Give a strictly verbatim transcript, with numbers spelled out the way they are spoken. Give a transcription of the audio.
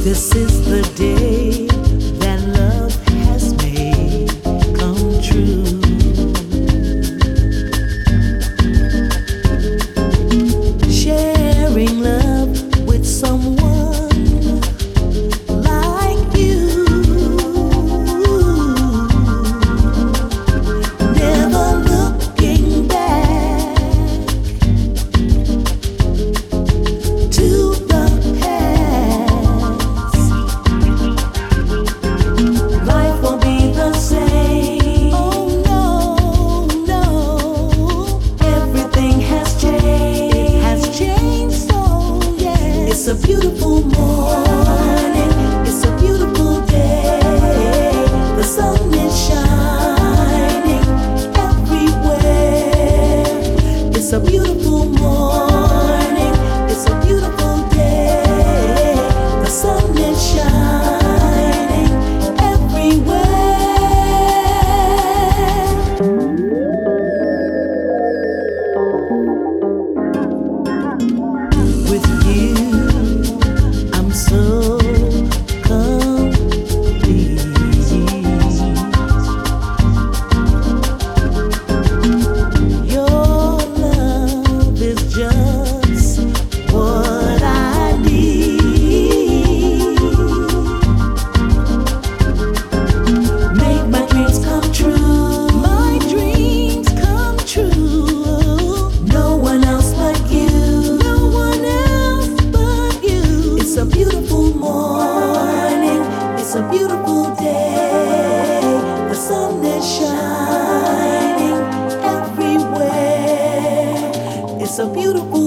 This is the day that love has made come true. Sharing love with someone like you. Never looking back to the past. Life won't be the same. Oh no, no. Everything has changed. It has changed, so yeah. It's a beautiful morning. It's a beautiful day. The sun is shining everywhere. It's a beautiful morning. It's a beautiful day. The sun is shining everywhere. With you, I'm so complete. Your love is just what I need. Make my dreams come true. My dreams come true. No one else but you. No one else but you. It's a beautiful morning. It's a beautiful day. The sun is shining everywhere. It's a beautiful